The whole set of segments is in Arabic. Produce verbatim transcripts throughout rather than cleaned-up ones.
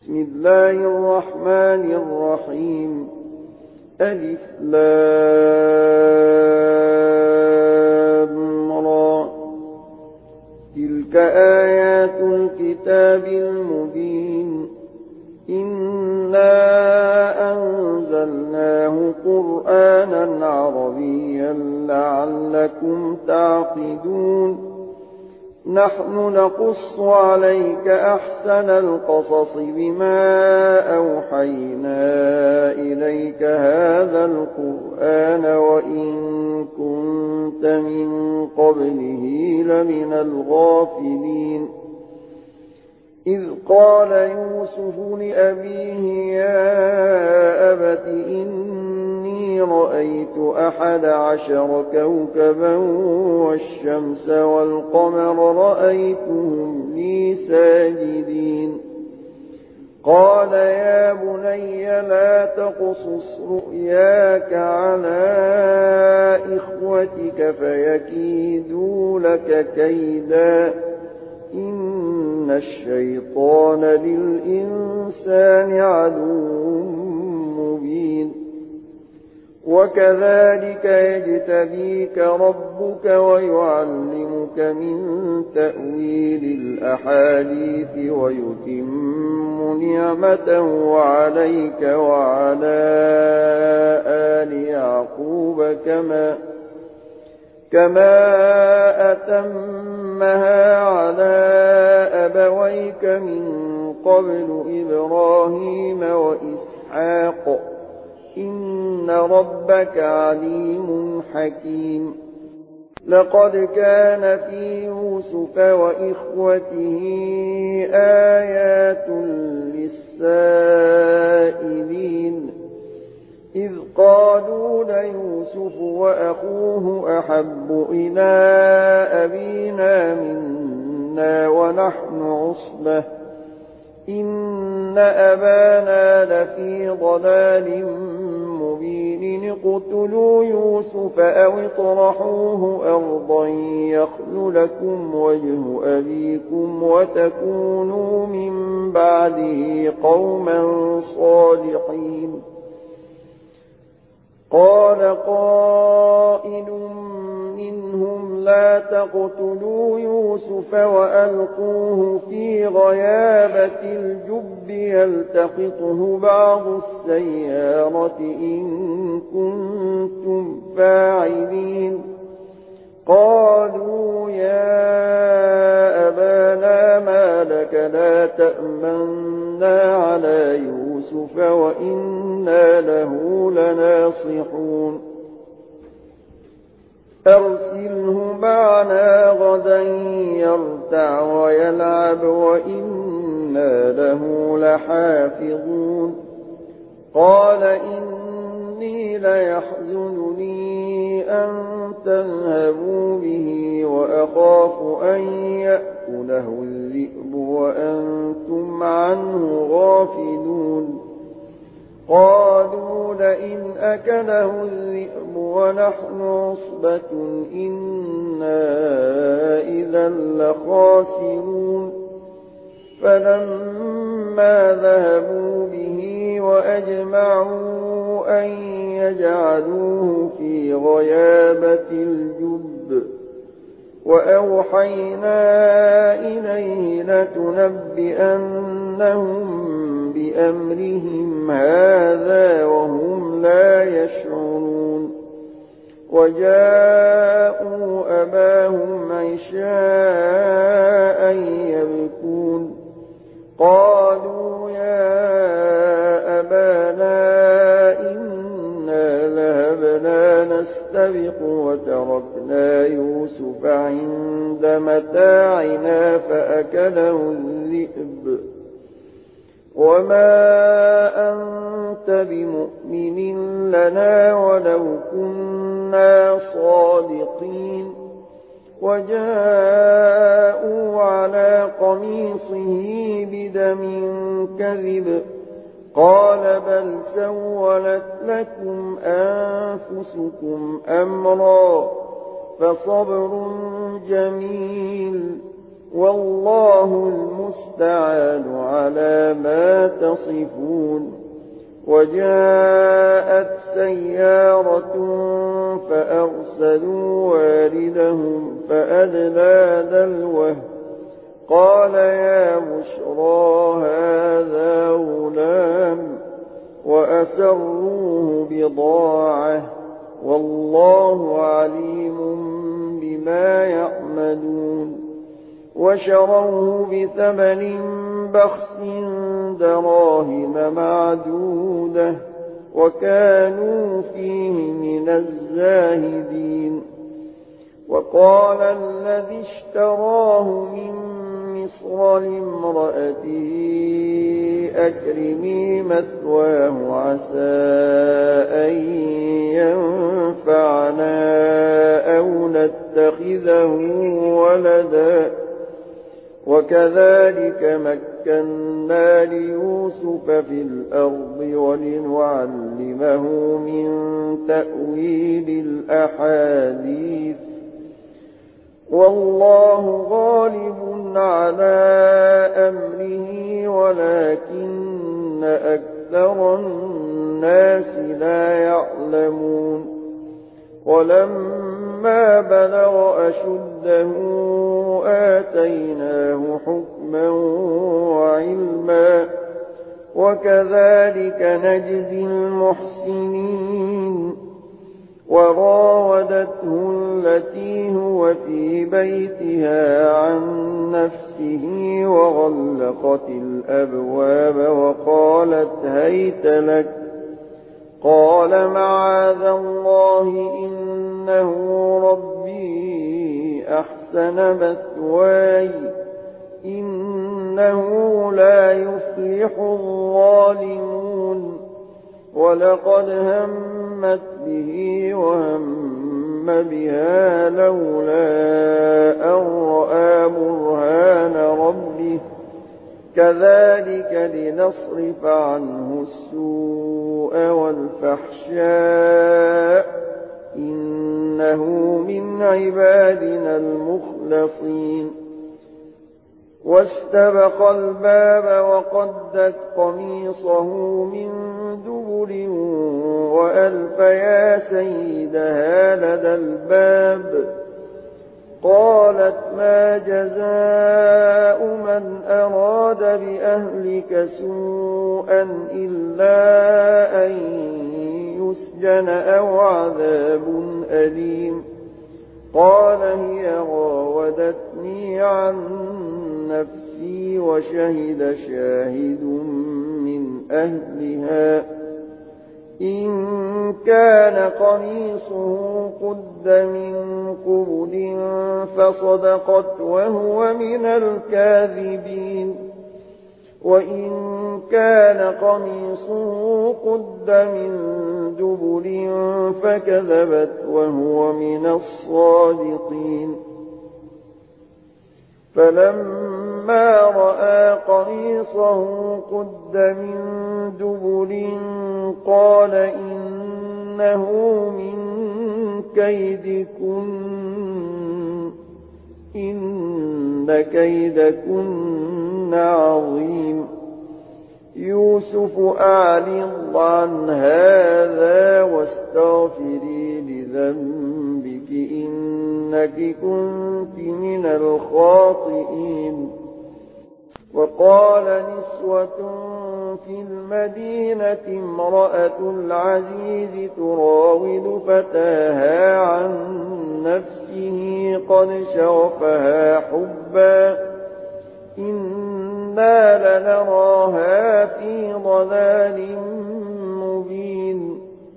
بسم الله الرحمن الرحيم. ألف لام را. تلك آيات الكتاب المبين. إنا أنزلناه قرآنا عربيا لعلكم تعقلون. نحن نقص عليك أحسن القصص بما أوحينا إليك هذا القرآن وإن كنت من قبله لمن الغافلين. إذ قال يوسف لأبيه يا أبت إني رأيت أحد عشر كوكبا والشمس والقمر رأيتهم لي ساجدين. قال يا بني لا تقصص رؤياك على إخوتك فيكيدوا لك كيدا إن الشيطان للإنسان عدو مبين. وكذلك يجتبيك ربك ويعلمك من تأويل الأحاديث ويتم نعمته عليك وعلى آل يعقوب كما كما أتمها على أبويك من قبل إبراهيم وإسحاق إن ربك عليم حكيم. لقد كان في يوسف وإخوته آيات للسائلين إذ قالوا ليوسف وأخوه أحب إلى أبينا منا ونحن عصبة إن أبانا لفي ضلال مبين. اقتلوا يوسف أو اطرحوه أرضا يخل لكم وجه أبيكم وتكونوا من بعده قوما صالحين. قال قائل منهم لا تقتلوا يوسف وألقوه في غيابة الجب يلتقطه بعض السيارة إن كنتم فاعلين. قالوا يا أبانا ما لك لا تأمنا على يوسف وإنا له لناصحون. أرسله معنا غدا يرتع ويلعب وإنا له لحافظون. قال إني ليحزنني أن تذهبوا به وأخاف أن يأكله الذئب وأنتم عنه غافلون. قالوا لئن أكله الذئب ونحن عصبة إنا إذا لخاسرون. فلما ذهبوا به وأجمعوا أن يجعلوه في غيابة الجب وأوحينا إليه لتنبئنهم بأمرهم هذا وهم لا يشعرون. وجاءوا أباهم عشاء يبكون. قالوا يا أبانا إنا ذهبنا نستبق وتركنا يوسف عند متاعنا فأكله الذئب وما أنت بمؤمن لنا ولو كنا صادقين. وجاءوا على قميصه بدم كذب. قال بل سولت لكم أنفسكم أمرا فصبر جميل والله المستعان على ما ما تصفون وجاءت سيارة فأرسلوا واردهم فأدلى دلوه قال يا بشرى هذا غلام وأسروه بضاعة والله عليم بما يعملون وشروه بثمن بخس دراهم معدودة وكانوا فيه من الزاهدين وقال الذي اشتراه من مصر لامرأته أكرمي مثواه عسى أن ينفعنا أو نتخذه ولدا وكذلك مكنا ليوسف في الأرض ولنعلمه من تأويل الأحاديث والله غالب على أمره ولكن أكثر الناس لا يعلمون ولما بلغ أشده آتيناه حكما وعلما وكذلك نجزي المحسنين وراودته التي هو في بيتها عن نفسه وغلقت الأبواب وقالت هيت لك قال معاذ الله إنه ربي أحسن مثواي إنه لا يفلح الظالمون ولقد همت به وهم بها لولا أن رأى برهان ربه كذلك لنصرف عنه السوء والفحشاء إنه من عبادنا المخلصين واستبق الباب وقدت قميصه من دبر وألف يا سيدها لدى الباب قالت ما جزاء من أراد بأهلك سوءا إلا أن يسجن أو عذاب أليم قال هي راودتني عن نفسي وشهد شاهد من أهلها إن كان قميصه قد من قبل فصدقت وهو من الكاذبين وإن كان قميصه قد من دبر فكذبت وهو من الصادقين فلما رأى قميصه قد من دبر قال إنه من كيدكن إن كيدكن عظيم يوسف أعرض عن هذا واستغفري لذنبك إنك كنت من الخاطئين وقال نسوة في المدينة امرأة العزيز تراود فتاها عن نفسه قد شغفها حبا إنا لنراها في ضلال مبين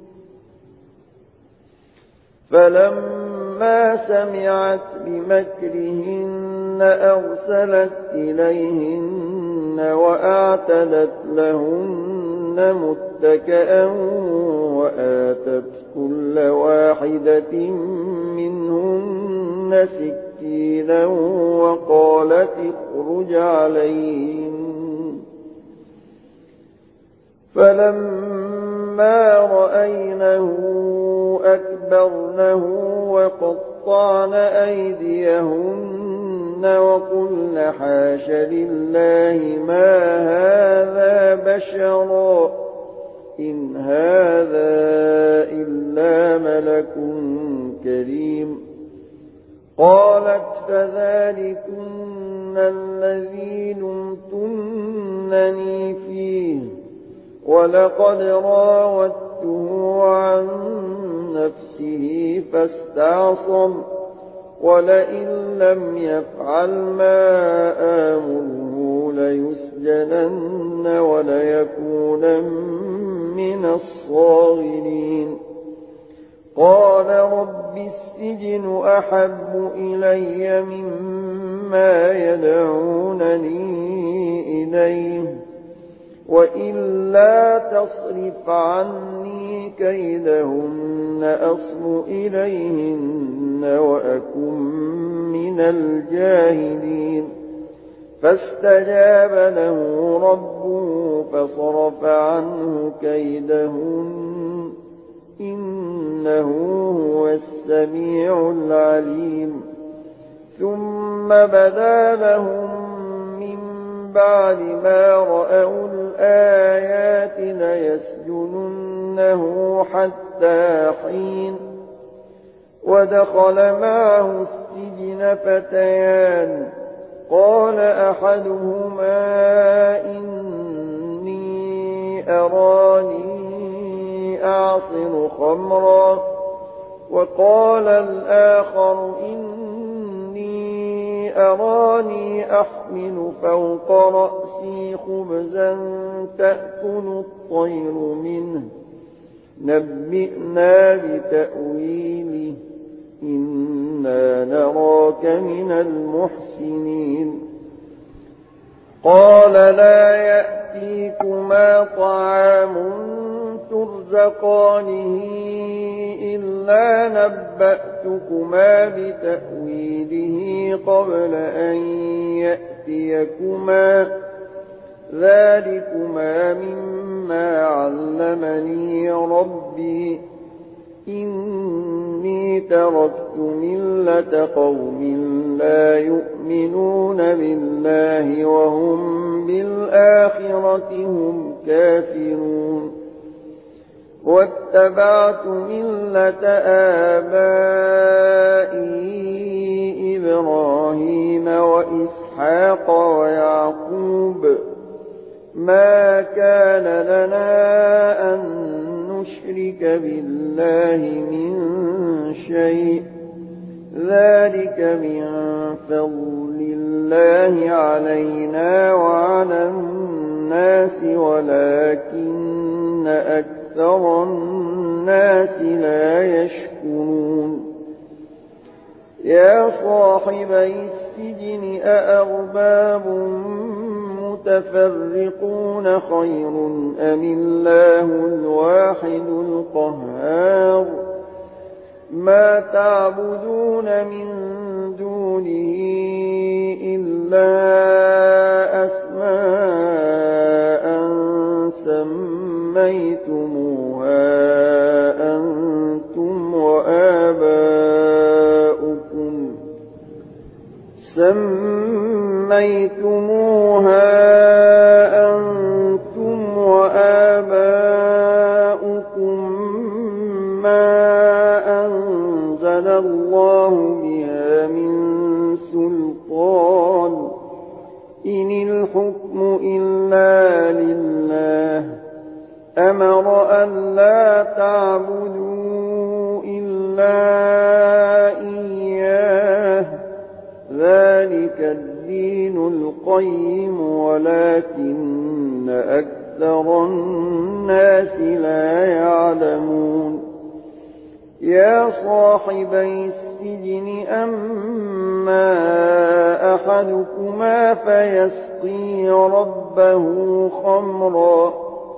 فلما سمعت بمكرهن أرسلت إليهن وأعتدت لهن متكئا وآتت كل واحدة منهن سكينا وقالت اخرج عليهن فلما رأينه أكبرنه وقطعن أيديهن وقلن حاش لله ما هذا بشرا إن هذا إلا ملك كريم قالت فذلكن الذي لمتنني فيه ولقد راودته عن نفسه فاستعصم ولئن لم يفعل ما آمره ليسجنن وليكونن من الصاغرين قال رب السجن أحب إلي مما يدعونني إليه وإلا تصرف عني كيدهن أصب إليهن وأكن من الجاهلين فاستجاب له ربه فصرف عنه كيدهن إنه هو السميع العليم ثم بدا لهم من بعد ما رأوا الآيات ليسجننه حتى حين ودخل معه السجن فتيان قال أحدهما إني أراني أعصر خمرا وقال الآخر إني أراني أحمل فوق رأسي خبزا تأكل الطير منه نبئنا بتأويله إنا نراك من المحسنين قال لا يأتيكما طعام ترزقانه إلا نبأتكما بتأويله قبل أن يأتيكما ذلكما مما علمني ربي إني تركت ملة قوم لا يؤمنون بالله وهم بالآخرة هم كافرون واتبعت ملة آبائي إبراهيم وإسحاق ويعقوب ما كان لنا أن نشرك بالله من شيء ذلك من فضل الله علينا وعلى الناس ولكن أكثر الناس لا يشكرون يا صاحبي السجن أأرباب متفرقون خير أم الله الواحد القهار ما تعبدون من دونه إلا أسماء سميتموها أنتم وآباؤكم سميتموها أنتم وآباؤكم ما أنزل الله بها من سلطان إن الحكم إلا لله أمر أن لا تعبدوا إلا إياه ذلك الدين القيم ولكن أكثر الناس لا يعلمون يا صاحبي السجن أما أحدكما فيسقي ربه خمرا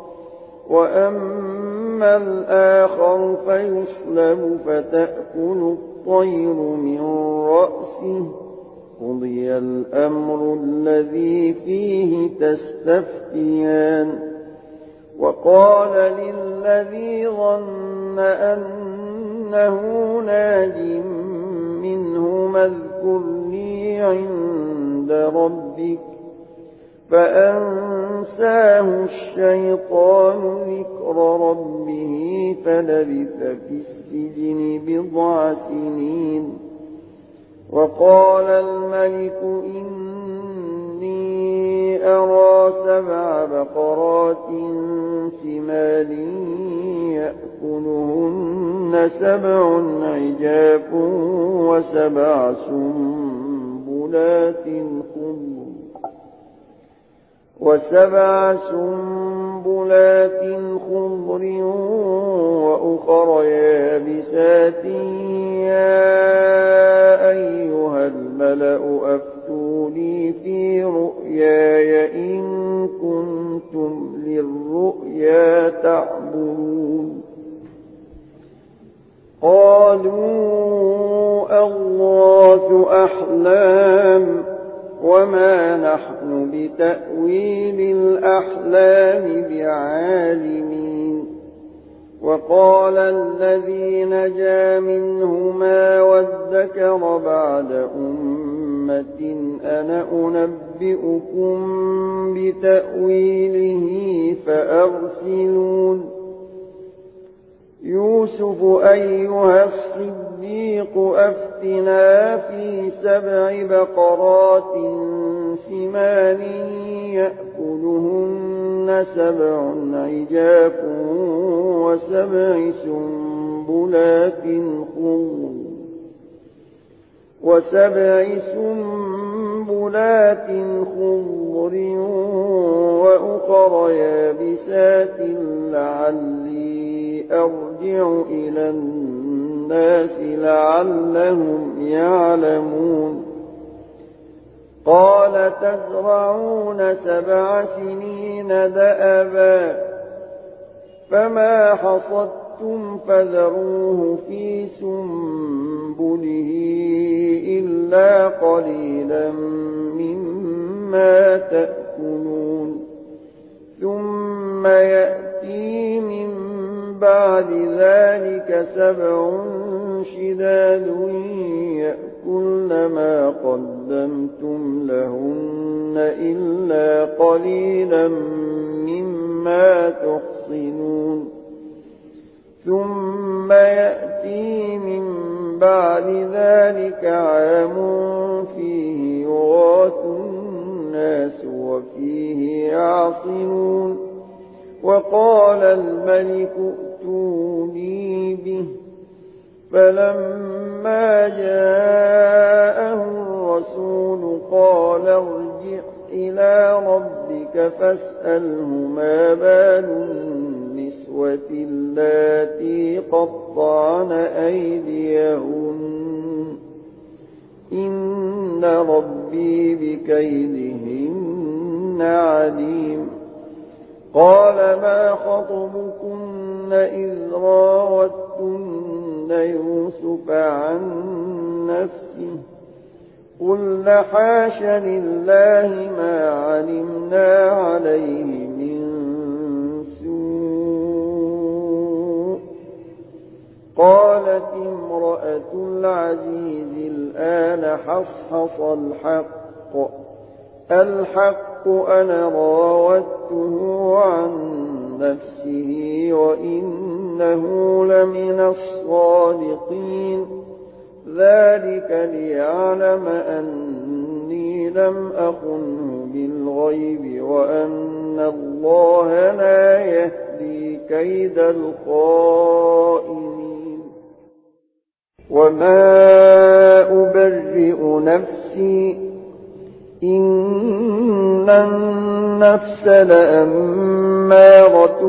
وأما الآخر فيصلب فتأكل الطير من رأسه قضي الأمر الذي فيه تستفتيان وقال للذي ظن أنه ناج منهما اذكرني عند ربك فأنساه فأنساه الشيطان ذكر ربه فلبث في السجن بضع سنين. وقال الملك إني أرى سبع بقرات سمان يأكلهن سبع عجاف وسبع سنبلات خضر وسبع سنبلات خضر وأخر يابسات يا أيها الملأ أفتوني في رؤياي إن كنتم للرؤيا تعبرون. قالوا أضغاث أحلام وما نحن بتأويل الأحلام بعالمين. وقال الذي نجا منهما وادكر بعد أمة أنا أنبئكم بتأويله فأرسلون. يوسف أيها الصديق أفتنا في سبع بقرات سمان يأكلهن سبع عجاف وسبع سنبلات خضر وسبع سنبلات خضر وأخر يابسات لعلي أرجع إلى الناس لعلهم يعلمون. قال تزرعون سبع سنين دأبا فما حصدتم فذروه في سنبله إلا قليلا مما تأكلون. ثم يأتي من بعد ذلك سبع شداد يأكلن ما قدمتم لهن إلا قليلا مما تحصنون. ثم يأتي من بعد ذلك عام فيه يغاث الناس وفيه يعصرون. وقال الملك ائتوني به فلما جاءه الرسول قال ارجع إلى ربك فاسأله ما بال النسوة اللاتي قطعن أيديهن إن ربي بكيدهن عليم. قال ما خطبكن إذ راوتن يوسف عن نفسه قلن حاش لله ما علمنا عليه من سوء. قالت امرأة العزيز الآن حصحص الحق الحق أنا راودته عن نفسه وإنه لمن الصادقين. ذلك ليعلم أني لم أخنه بالغيب وأن الله لا يهدي كيد الخائنين. وما أبرئ نفسي إن النفس لأمارة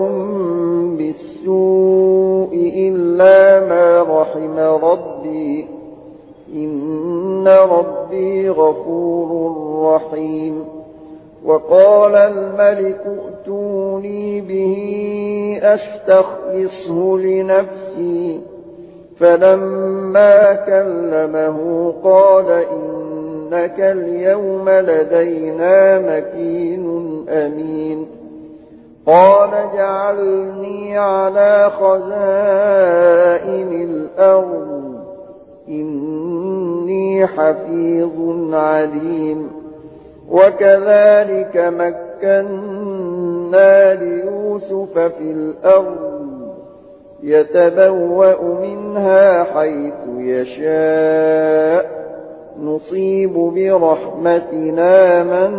بالسوء إلا ما رحم ربي إن ربي غفور رحيم. وقال الملك ائتوني به أستخلصه لنفسي فلما كلمه قال إنك اليوم لدينا مكين أمين. قال اجعلني على خزائن الأرض إني حفيظ عليم. وكذلك مكنا مكنا ليوسف في الأرض يتبوأ منها حيث يشاء نصيب برحمتنا من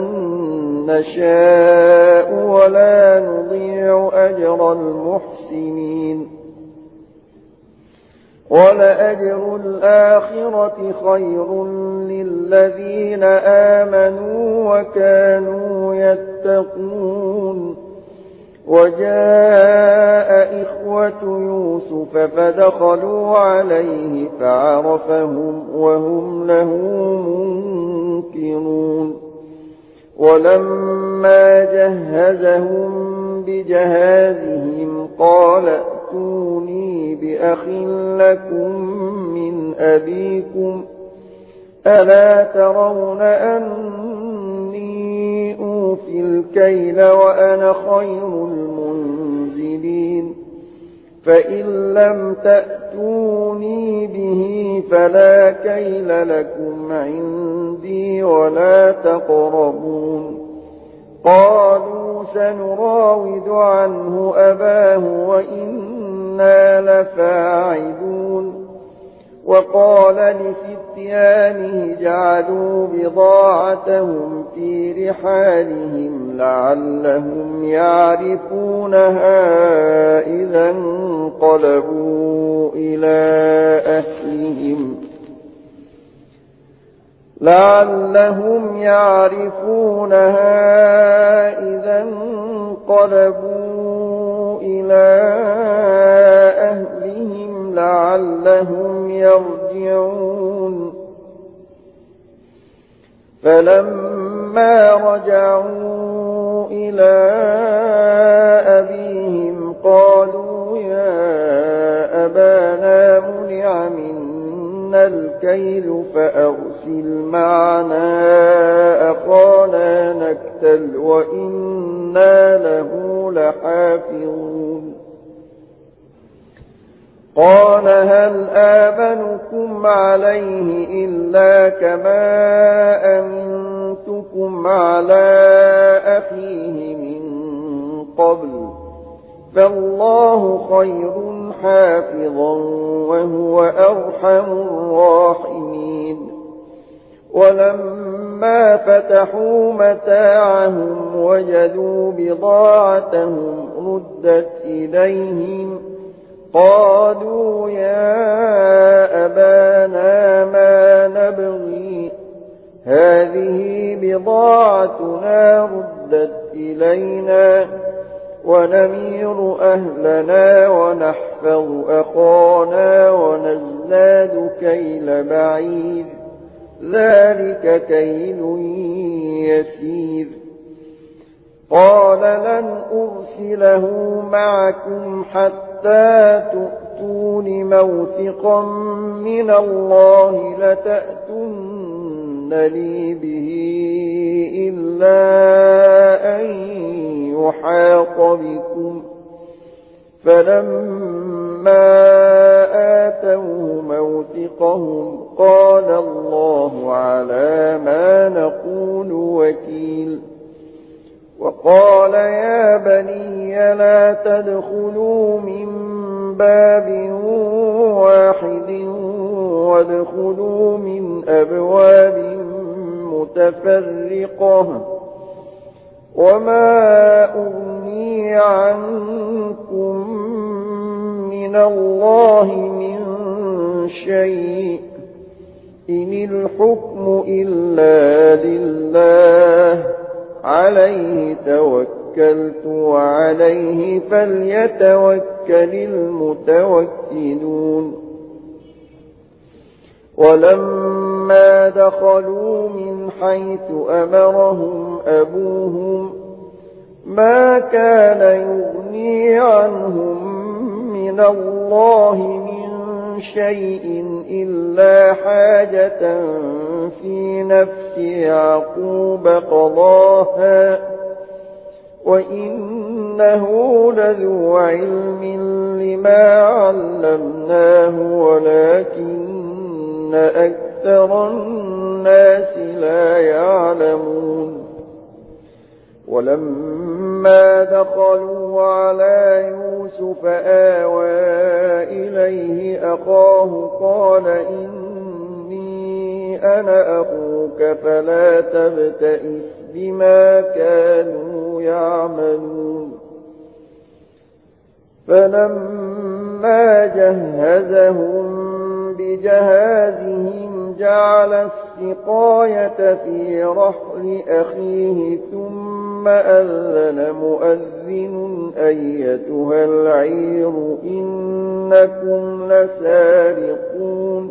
نشاء ولا نضيع أجر المحسنين ولأجر الآخرة خير للذين آمنوا وكانوا يتقون وجاء إخوة يوسف فدخلوا عليه فعرفهم وهم له منكرون ولما جهزهم بجهازهم قال ائتوني بأخ لكم من أبيكم ألا ترون أني أوفي الكيل وأنا خير المنزلين فإن لم تأتوني به فلا كيل لكم عندي ولا تقربون قالوا سنراود عنه أباه وإنا لفاعلون وقال لفتيانه جعلوا بضاعتهم في رحالهم لعلهم يعرفونها إذا انقلبوا إلى أهلهم لعلهم يعرفونها إذا انقلبوا إلى أهلهم لعلهم يرجعون فلما رجعوا إلى أبيهم قالوا يا أبانا منع منا الكيل فأرسل معنا أخانا نكتل وإنا له لحافظون قال هل آمنكم عليه إلا كما أمنتكم على أخيه من قبل فالله خير حافظا وهو أرحم الراحمين ولما فتحوا متاعهم وجدوا بضاعتهم ردت إليهم قالوا يا أبانا ما نبغي هذه بضاعتنا ردت إلينا ونمير أهلنا ونحفظ أخانا ونزداد كيل بعيد ذلك كيل يسير قال لن أرسله معكم حتى تؤتون موثقا من الله لتأتون لي به إلا أن يحاط بكم فلما آتوه موثقهم قال الله على ما نقول وكيل وقال يا بني لا تدخلوا من باب واحد وادخلوا من أبواب متفرقة وما أغني عنكم من الله من شيء إن الحكم إلا لله عليه توكلت وعليه فليتوكل المتوكلون ولما دخلوا من حيث أمرهم أبوهم ما كان يغني عنهم من الله من شيء إلا حاجة في نفس يعقوب قضاها وإنه لذو علم لما علمناه ولكن أكثر الناس لا يعلمون ولما فلما دخلوا على يوسف آوى إليه أخاه قال إني أنا أخوك فلا تبتئس بما كانوا يعملون فلما جهزهم بجهازهم جعل السقاية في رحل أخيه ثم أذن مؤذن أيتها العير إنكم لسارقون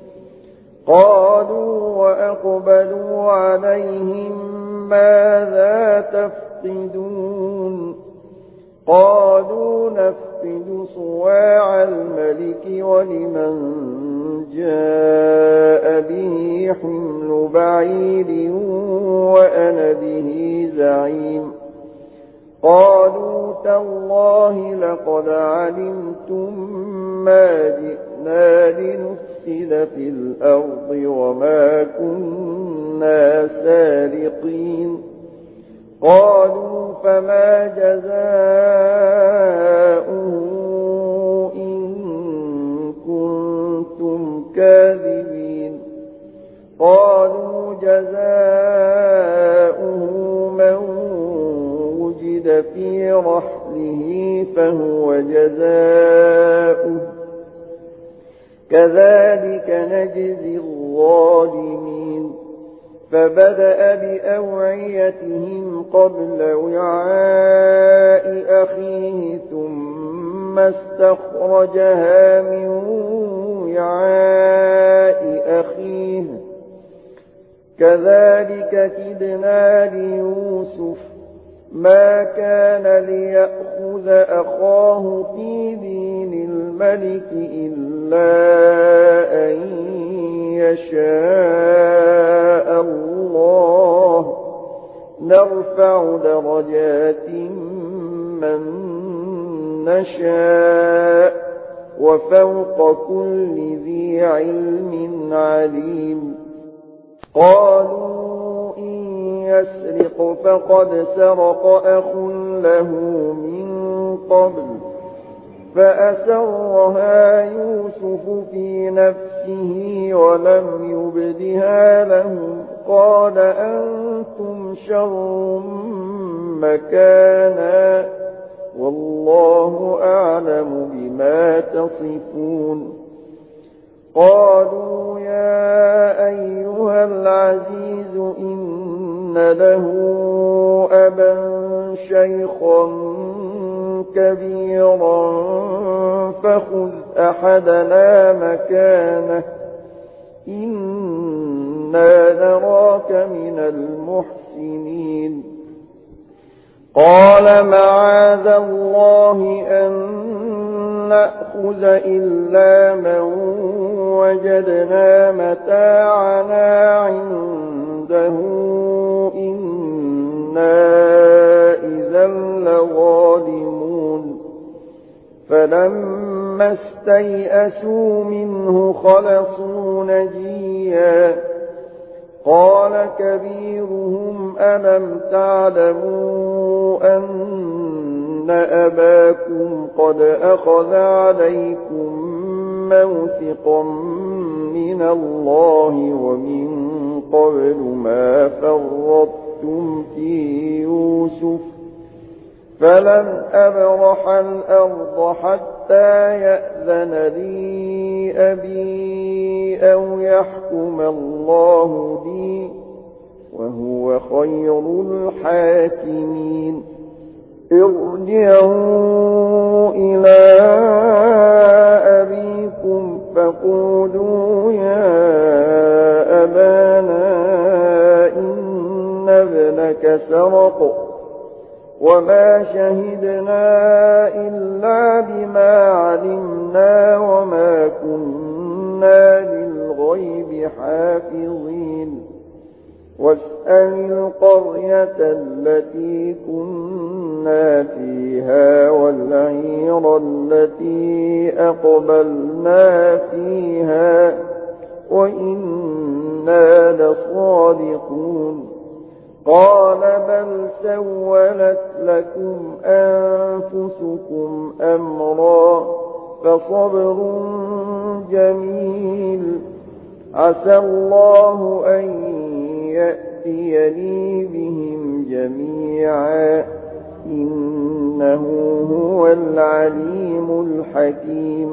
قالوا وأقبلوا عليهم ماذا تفقدون قالوا نفقد صواع الملك ولمن جاء به حمل بعير وأنا به زعيم قالوا تالله لقد علمتم ما جئنا لنفسد في الأرض وما كنا سارقين قالوا فما جزاؤه إن كنتم كاذبين قالوا جزاؤه من وجد في رحله فهو جزاؤه كذلك نجزي الظالمين فبدأ بأوعيتهم قبل وعاء أخيه ثم استخرجها من وعاء أخيه كذلك كدنا ليوسف ما كان ليأخذ أخاه في دين الملك إلا أن يشاء الله نرفع درجات من نشاء وفوق كل ذي علم عليم قالوا إن يسرق فقد سرق أخ له من قبل فأسرها يوسف في نفسه ولم يبدها لهم قال أنتم شر مكانا والله أعلم بما تصفون قالوا يا أيها العزيز إن له أبا شيخا كبيرا فخذ أحدنا مكانه إنا نراك من المحسنين قال معاذ الله أن نأخذ إلا من وجدنا متاعنا عنده إنا إذا لظالمون فلما استيئسوا منه خلصوا نجيا قال كبيرهم ألم تعلموا أن أباكم قد أخذ عليكم موثقا من الله ومن قبل ما فرطتم في يوسف فلن أبرح الأرض حتى يأذن لي أبي أو يحكم الله لي وهو خير الحاكمين ارجعوا إلى أبيكم فقولوا يا أبانا إن ابنك سرق وما شهدنا إلا بما علمنا وما كنا للغيب حافظين واسأل القرية التي كنا فيها والعير التي أقبلنا فيها وإنا لصادقون قال بل سولت لكم أنفسكم أمرا فصبر جميل عسى الله أن يأتيني بهم جميعا إنه هو العليم الحكيم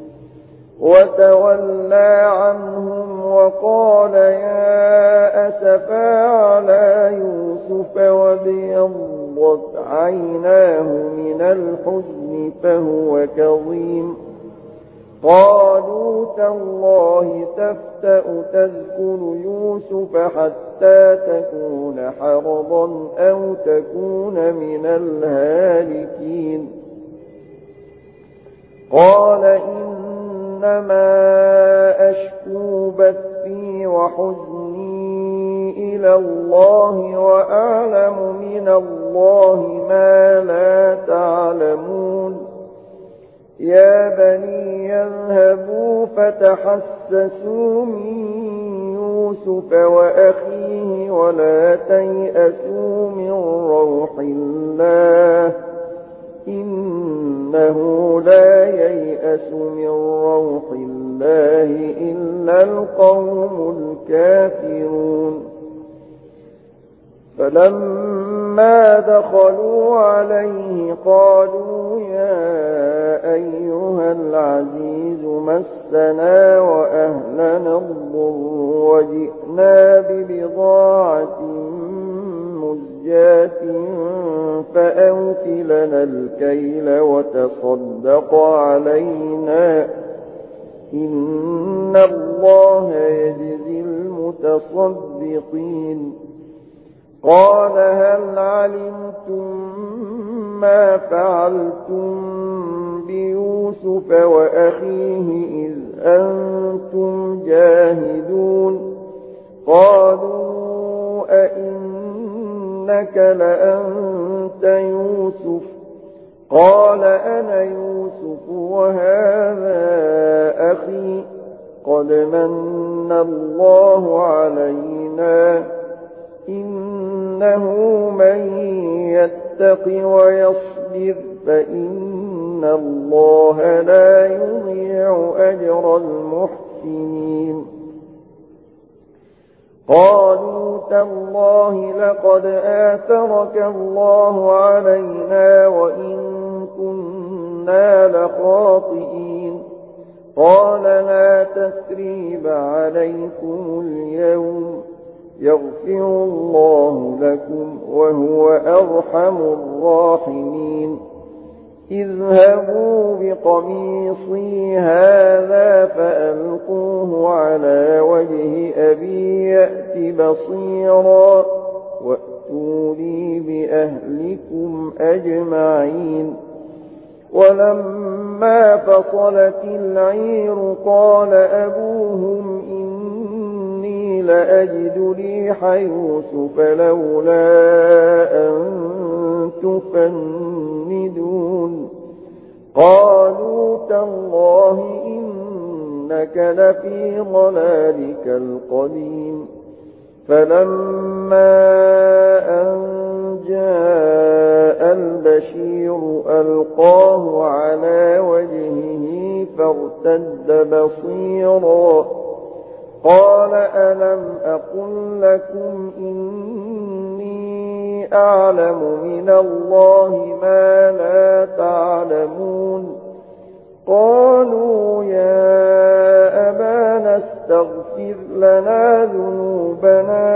وتولى عنهم وقال يا أسفا على يوسف وابيضت عيناه من الحزن فهو كظيم قالوا تالله تفتأ تذكر يوسف حتى تكون حرضا أو تكون من الهالكين قال إنما أشكو بثي وحزني إلى الله وأعلم من الله ما لا تعلمون يا بني يذهبوا فتحسسوا من يوسف وأخيه ولا تيأسوا من روح الله إنه لا ييأس من روح الله إلا القوم الكافرون فلما دخلوا عليه قالوا يا أيها العزيز مسنا وأهلنا الضر وجئنا ببضاعة مزجاة فأوف لنا الكيل وتصدق علينا إن الله يجزي المتصدقين قال هل علمتم ما فعلتم بيوسف وأخيه إذ أنتم جاهدون قالوا أئنك لأنت يوسف قال أنا يوسف وهذا أخي قد من الله علينا إنه من يتق ويصبر فإن الله لا يضيع أجر المحسنين قالوا تالله لقد آثرك الله علينا وإن كنا لخاطئين قال لا تثريب عليكم اليوم يغفر الله لكم وهو أرحم الراحمين اذهبوا بقميصي هذا فألقوه على وجه أبي يأت بصيرا وأتوني بأهلكم أجمعين ولما فصلت العير قال أبوهم إني لأجد ريح يوسف لولا أن تفندون قالوا تالله إنك لفي ضلالك القديم فلما أن جاء البشير ألقاه على وجهه فارتد بصيرا قال ألم أقل لكم إني أعلم من الله ما لا تعلمون قالوا يا أبانا استغفر لنا ذنوبنا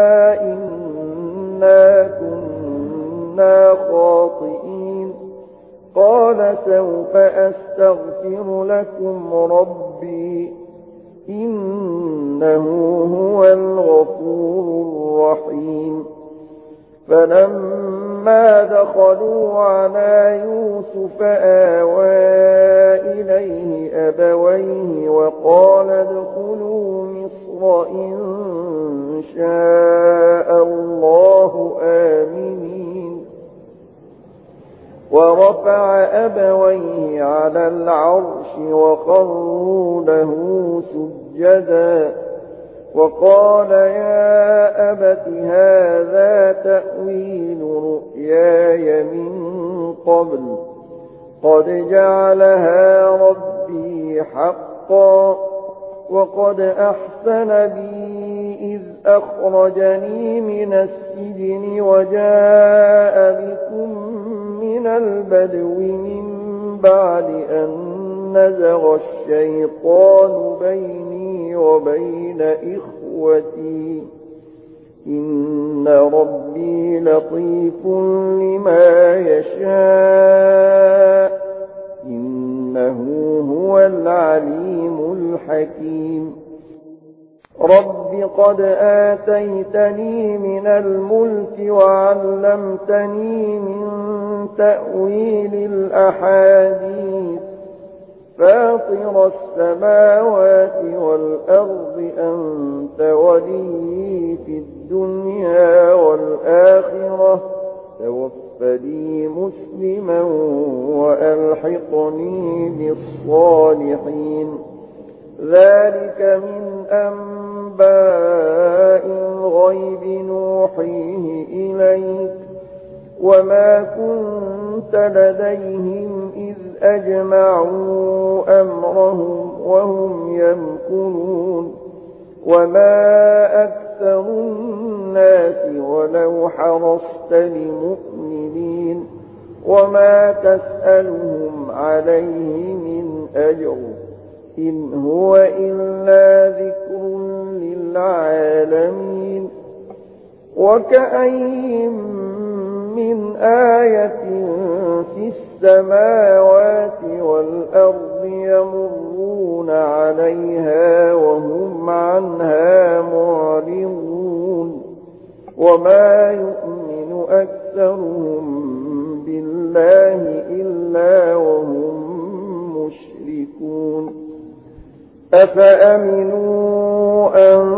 إنا كنا خاطئين قال سوف أستغفر لكم ربي إنه هو الغفور الرحيم فلما دخلوا على يوسف آوى إليه أبويه وقال ادخلوا مصر إن شاء الله آمنين ورفع أبويه على العرش وخروا له سجدا وقال يا أبت هذا تأويل رؤياي من قبل قد جعلها ربي حقا وقد أحسن بي إذ أخرجني من السجن وجاء بكم من البدو من بعد أن نزغ الشيطان بيني وبين إخوتي إن ربي لطيف لما يشاء إنه هو العليم الحكيم رب قد آتيتني من الملك وعلمتني من تأويل الأحاديث فاطر السماوات والأرض أنت ولي في الدنيا والآخرة توفني مسلما وألحقني بالصالحين ذلك من أنباء الغيب نوحيه إليك وما كنت لديهم إذ أجمعوا أمرهم وهم يمكرون وما أكثر الناس ولو حرصت بمؤمنين وما تسألهم عليه من أجر إن هو إلا ذكر للعالمين وكأين من آية في السماوات والأرض يمرون عليها وهم عنها معرضون وما يؤمن أكثرهم بالله إلا وهم مشركون أفأمنوا أن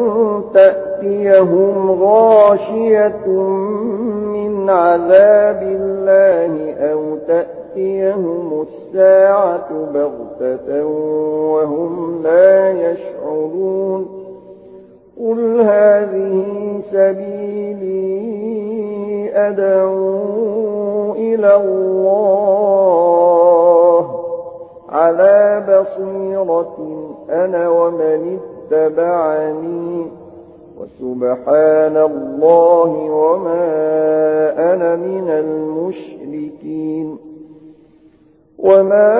تأتيهم غاشية من عذاب الله أو تأتيهم الساعة بغتة وهم لا يشعرون قل هذه سبيلي أدعو إلى الله على بصيرة أنا ومن اتبعني وسبحان الله وما أنا من المشركين وما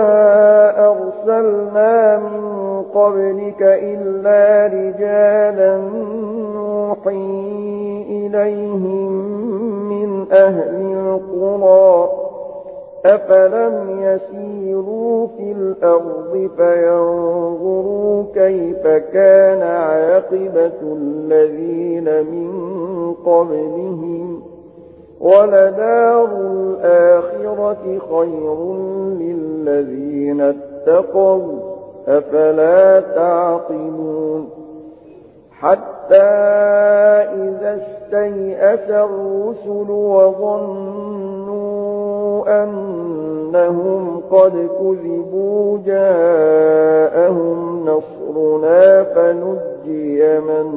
أرسلنا من قبلك إلا رجالا نوحي إليهم من أهل القرى أفلم يسيروا في الأرض فينظروا كيف كان عاقبة الذين من قبلهم ولدار الآخرة خير للذين اتقوا أفلا تعقلون حتى إذا استيأس الرسل وظنوا أنهم قد كذبوا جاءهم نصرنا فنجي من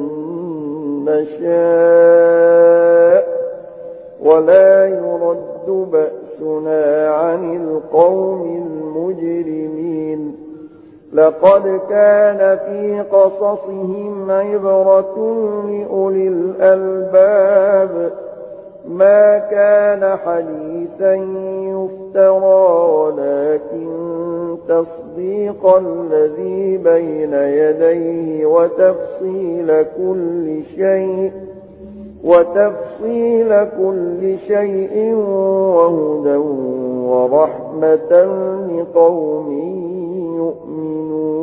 نشاء ولا يرد بأسنا عن القوم المجرمين لقد كان في قصصهم عبرة لأولي الألباب ما كان حديثا يفترى ولكن تصديق الذي بين يديه وتفصيل كل شيء وتفصيل كل شيء وهدى ورحمة لقوم يؤمنون